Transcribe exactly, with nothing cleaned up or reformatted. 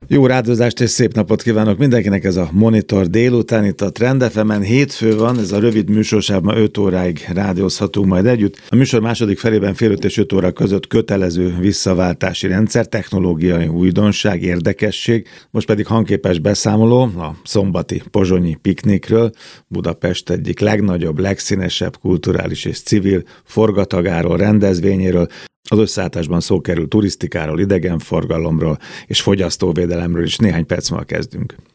Jó rádozást és szép napot kívánok mindenkinek, ez a Monitor délután, itt a Trend ef emen hétfő van, ez a rövid műsorsában öt óráig rádiózhatunk majd együtt. A műsor második felében fél öt és öt óra között kötelező visszaváltási rendszer, technológiai újdonság, érdekesség, most pedig hangképes beszámoló a szombati pozsonyi piknikről, Budapest egyik legnagyobb, legszínesebb kulturális és civil forgatagáról, rendezvényéről. Az összeállításban szó kerül turisztikáról, idegenforgalomról és fogyasztóvédelemről is. Néhány perc múlva kezdünk.